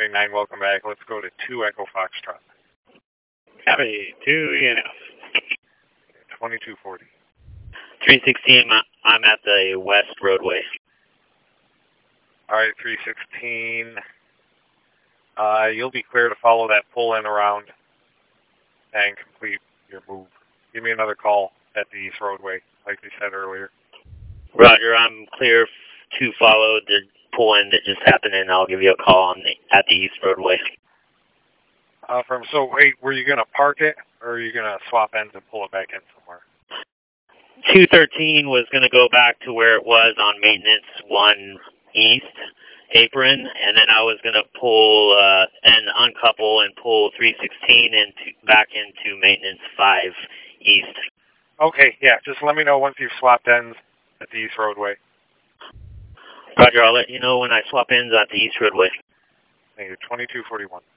9, welcome back. Let's go to 2 Echo Foxtrot. Copy, 2 ENF. 2240. 316, I'm at the west roadway. All right, 316. You'll be clear to follow that pull-in around and complete your move. Give me another call at the east roadway, like we said earlier. Roger, I'm clear to follow the pull-in that just happened, and I'll give you a call at the east roadway. So wait, were you going to park it, or are you going to swap ends and pull it back in somewhere? 213 was going to go back to where it was on maintenance 1 east apron, and then I was going to pull and uncouple and pull 316 back into maintenance 5 east. Okay, yeah, just let me know once you've swapped ends at the east roadway. Roger, I'll let you know when I swap ends at the east roadway. Thank you, 2241.